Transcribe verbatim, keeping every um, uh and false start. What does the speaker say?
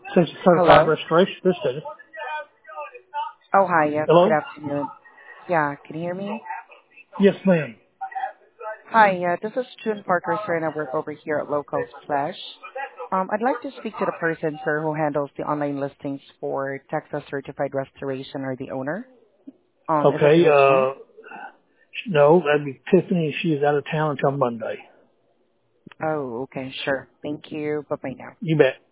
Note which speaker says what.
Speaker 1: Since it's certified
Speaker 2: Hello?
Speaker 1: restoration, this is.
Speaker 2: Oh, hi. Yeah, good
Speaker 1: Hello?
Speaker 2: afternoon. Yeah, can you hear me?
Speaker 1: Yes, ma'am.
Speaker 2: Hi, yeah, this is June Parker, sir, and I work over here at Local Splash. Um, I'd like to speak to the person, sir, who handles the online listings for Texas Certified Restoration or the owner. Um, is it
Speaker 1: Okay,
Speaker 2: Tiffany?
Speaker 1: uh, no, that'd be Tiffany. She's out of town until Monday.
Speaker 2: Oh, okay, sure. Thank you. Bye-bye now.
Speaker 1: You bet.